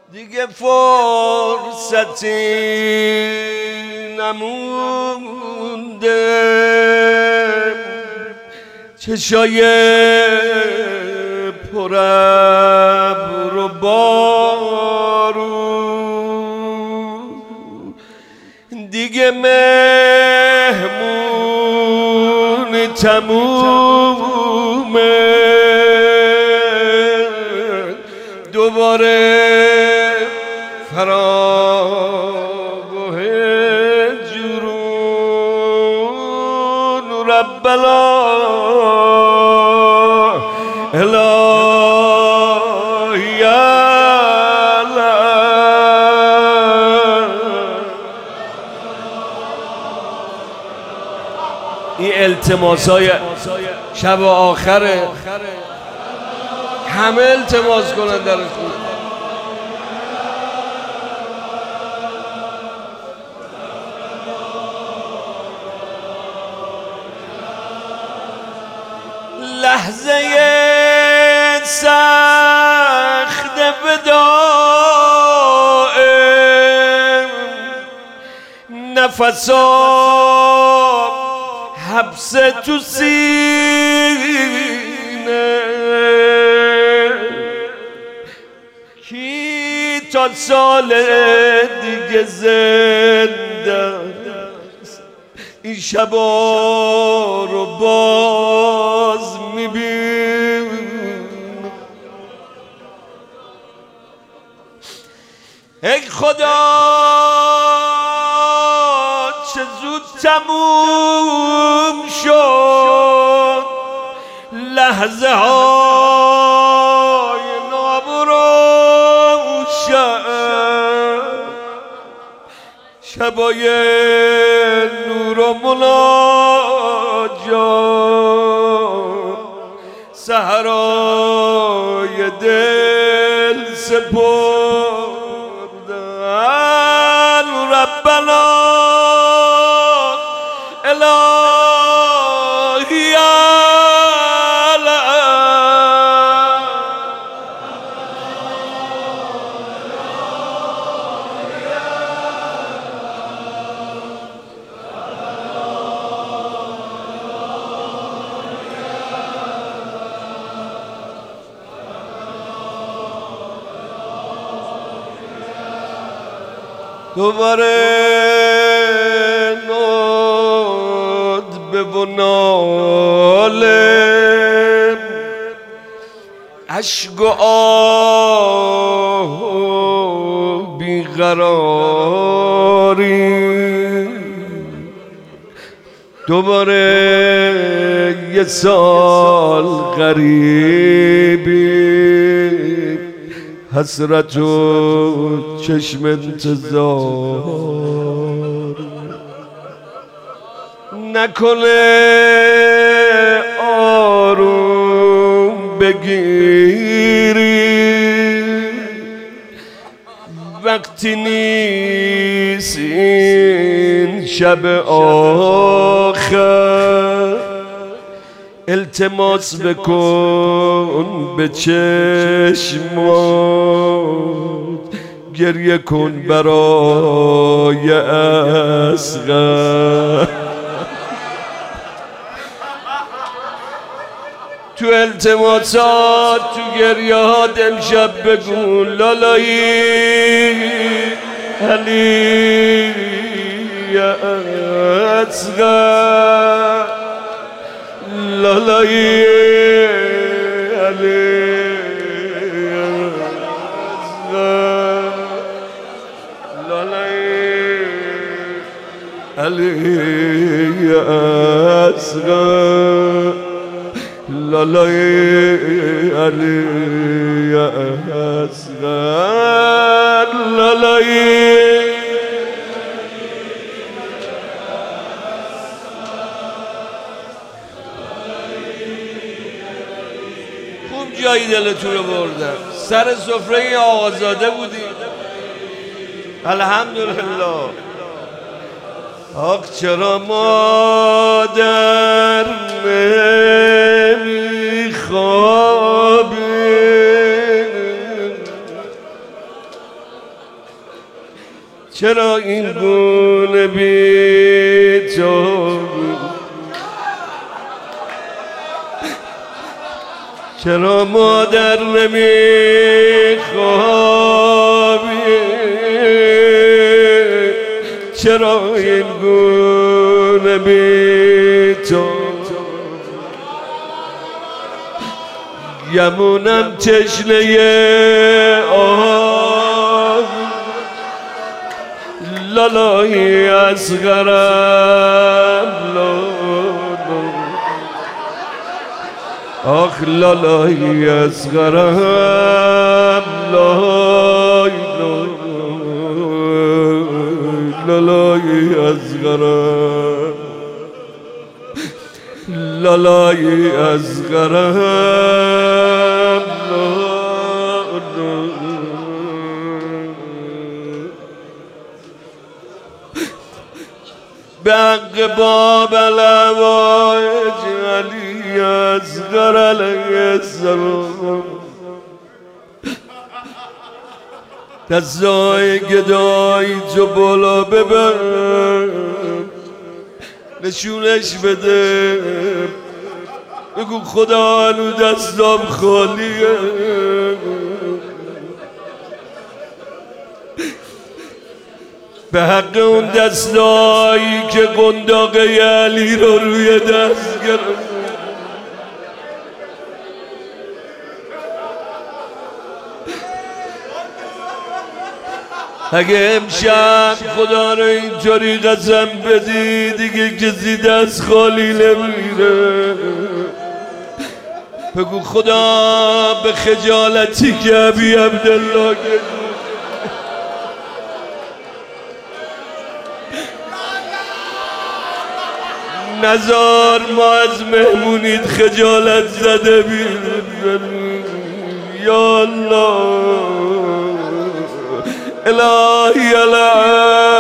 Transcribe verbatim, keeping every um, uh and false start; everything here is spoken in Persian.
دیگه فرصتی نمونده، چشای پرابر و بارون، دیگه مهمون تمومه، دوباره فراگوه جرون. رب الهی این التماسای شب آخره، همه التماس کنن در خود. لحظه سخت وداع، نفسا حبس تو سینه، کی تا سال دیگه زنده این شبا رو باز میبین. ای خدا چه زود تموم شد لحظه های نابروشن، شبای نور و مناجات، سحرای دل سپردن. ربنا الهی دوباره ندبه و ناله، عشق و آه و بیقراری، دوباره یه سال غریبی، حسرت و چشم انتظار، نکنه آروم بگیری وقتی نیست این شب آخر. التماس بکن به چشمات، گریه کن برای اصغر. تو التماسات تو گریه هات امشب بگو لالایی علی یا اصغر، لالایی علی اصغر، لالایی علی اصغر، لالایی علی اصغر، لالایی. خوب جایی دلتون رو بردم، سر سفره آقازاده بودیم الحمدلله. آخ چرا مادر نمیخوابه، چرا این گونه بی تو، چرا مادر نمیخوابی، چرا این گونه بی تو، گمونم تشنه آب لالای اصغرم، آخ لالای اصغرم، لای لالای اصغرم، لالای اصغرم، به حق باب الهوایج علی اصغر علیه السلام، دستای گدایی تو بالا ببر، نشونش بده، بگو خدا هنو دستام خالیه، به حق اون دستایی که قنداقه علی رو روی دست گرفت، اگه امشب خدا رو اینطوری قسم بدی دیگه کسی دست خالی نمیره، بگو خدا به خجالتی که ابی عبدالله نزار ما از مهمونیت خجالت زده بیرون، یا الله الهی الهی